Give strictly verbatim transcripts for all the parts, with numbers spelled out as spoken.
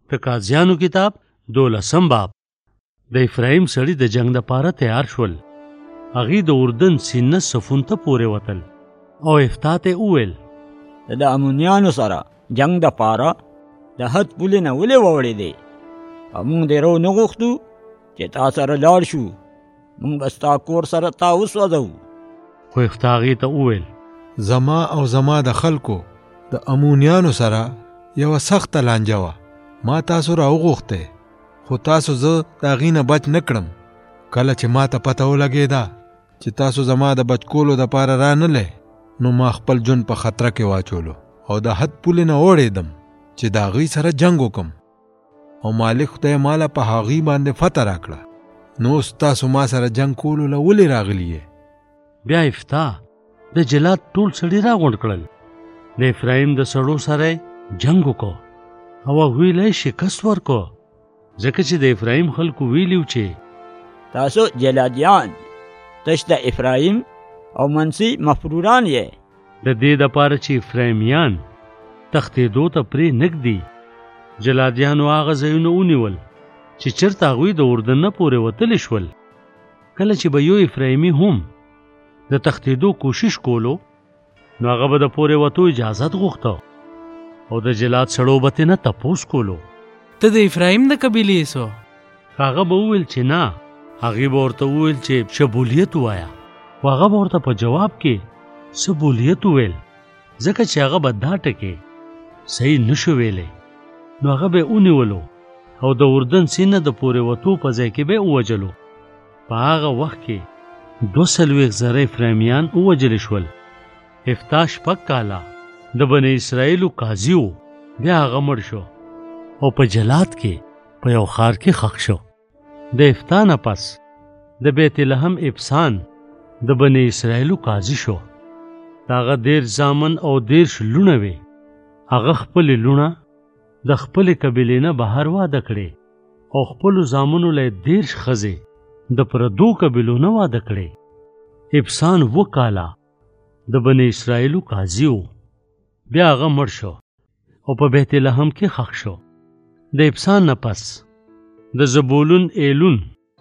د قاضیانو کتاب دولسم باب. د افرایم سړي د جنگ دپاره تیار شول. هغې د اردن سینه صفون ته پورې وتل او افتا ته وویل د امونیانو سره جنگ دپاره د حد پولې نه ولې ووړې دی؟ موږ دې رو نه غوښتو چې تا سره لاړ شو، موږ به ستا کور سره تا وسوځو. خو افتا هغې ته وویل زما او زما د خلکو د امونیانو سره یوه سخته لانجه وه. ما تاسو را وغوښتی خو تاسو زه د هغې نه بچ نه کړم. کله چې ما ته پته ولګېده چې تاسو زما د بچ کولو دپاره رانلی، نو ما خپل ژوند په خطره کې واچولو او د حد پولې نه وړېدم چې د هغې سره جنګ وکم، او مالک خدای ماله په هغې باندې فتح راکړه. نو اوس تاسو ما سره جنګ کولو له ولې راغلي یې؟ بیا افتا د جلاد ټول سړي راغونډ کړل. د افرایم د سړو سره جنګ وکړو او هغوی له شکست ورکړو، ځکه چې د افرایم خلکو ویلي چې تاسو جلادیان تش د افرایم او منسی مفروران یې. د دې دپاره چې افرایمیان تښتېدو ته پرې نږدي، جلادیانو هغه ځایونه ونیول چې چېرته هغوی د اردن نه پورې وتلی شول. کله چې به یو افرایمي هم د تښتېدو کوشش کولو، نو هغه به د پورې وتو اجازت غوښته او د جلاد سړو به ترې نه تپوس کولو ته د افرایم د قبیلې سو؟ هغه به وویل چې نه. هغې به ورته وویل چې شبولیت ووایه، خو هغه به ورته په جواب کې سبولیت وویل، ځکه چې هغه به دا ټکې صحیح نشو ویلی. نو هغه به یې ونیولو او د اردن سینه د پورې وتو په ځای کې به یې ووجلو. په هغه وخت کې دوه څلوېښت زره افرامیان ووجلې شول. افتا شپږ کاله د بني اسرائیلو قاضي و، بیا هغه مړ شو او په جلاد کې په یو ښار کې ښخ شو. د افتا نه پس د بیت لحم ابسان د بني اسرائیلو قاضي شو. د هغه دېرش زامن او دېرش لوڼه وې. هغه خپلې لوڼه د خپلې قبیلې نه بهر واده کړې او خپلو زامنو له یې دېرش ښځې د پردو قبیلو نه واده کړې. ابسان اووه کاله د بني اسرائیلو قاضي و، بیا هغه مړ شو او په بیت لحم کې ښخ شو. د ابسان نه پس د زبولون ایلون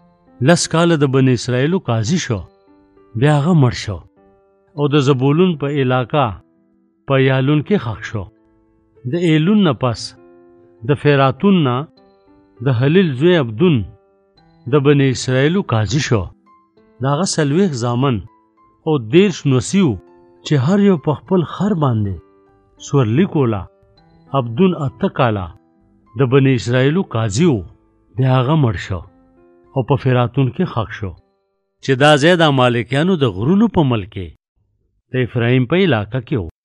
لس کاله د بني اسرائیلو قاضي شو، بیا هغه مړ شو او د زبولون په علاقه په یالون کې ښخ شو. د ایلون نه پس د فیراتون نه د حلیل زوی عبدون د بني اسرائیلو قاضي شو. د هغه څلوېښت زامن او دېرش نوسیو چې هر یو په خپل خر باندې سورلي کوله. عبدون اته کاله د بني اسرائیلو قاضي و، بیا هغه مړ شو او په فیراتون کې ښخ شو، چې دا ځای د مالکیانو د غرونو په ملک کې د افرایم په علاقه کې و.